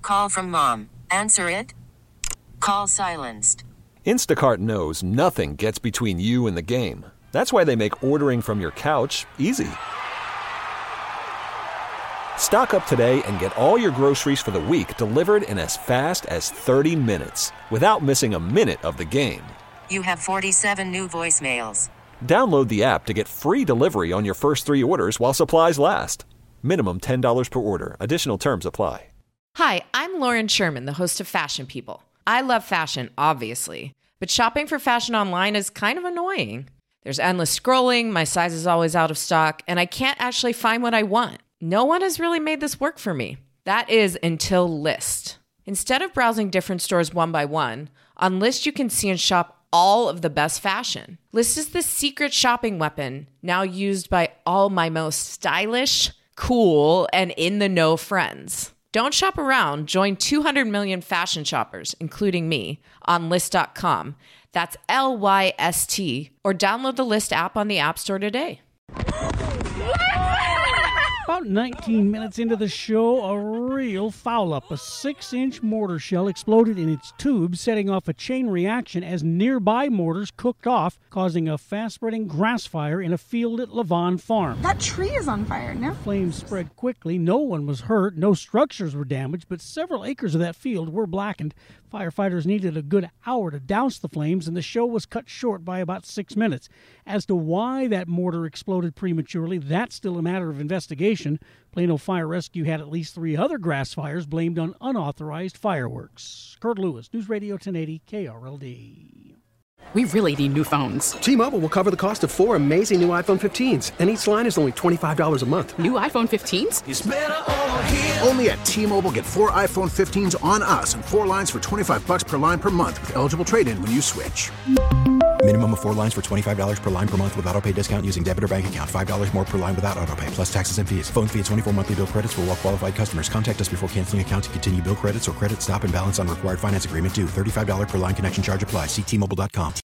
call from mom. Answer it. Call silenced. Instacart knows nothing gets between you and the game. That's why they make ordering from your couch easy. Stock up today and get all your groceries for the week delivered in as fast as 30 minutes without missing a minute of the game. You have 47 new voicemails. Download the app to get free delivery on your first 3 orders while supplies last. Minimum $10 per order. Additional terms apply. Hi, I'm Lauren Sherman, the host of Fashion People. I love fashion, obviously, but shopping for fashion online is kind of annoying. There's endless scrolling, my size is always out of stock, and I can't actually find what I want. No one has really made this work for me. That is until Lyst. Instead of browsing different stores one by one, on Lyst you can see and shop all of the best fashion. Lyst is the secret shopping weapon now used by all my most stylish, cool, and in-the-know friends. Don't shop around. Join 200 million fashion shoppers, including me, on Lyst.com. That's Lyst, or download the Lyst app on the App Store today. About 19 minutes into the show, a real foul-up. A 6-inch mortar shell exploded in its tube, setting off a chain reaction as nearby mortars cooked off, causing a fast-spreading grass fire in a field at Levon Farm. That tree is on fire now. Flames spread quickly. No one was hurt. No structures were damaged, but several acres of that field were blackened. Firefighters needed a good hour to douse the flames, and the show was cut short by about 6 minutes. As to why that mortar exploded prematurely, that's still a matter of investigation. Plano Fire Rescue had at least 3 other grass fires blamed on unauthorized fireworks. Kurt Lewis, News Radio 1080 KRLD. We really need new phones. T-Mobile will cover the cost of 4 amazing new iPhone 15s, and each line is only $25 a month. New iPhone 15s? It's better over here. Only at T-Mobile, get 4 iPhone 15s on us and 4 lines for $25 per line per month with eligible trade-in when you switch. Minimum of 4 lines for $25 per line per month with autopay discount using debit or bank account. $5 more per line without autopay, plus taxes and fees. Phone fee at 24 monthly bill credits for well-qualified customers. Contact us before canceling account to continue bill credits or credit stop and balance on required finance agreement due. $35 per line connection charge applies. See T-Mobile.com.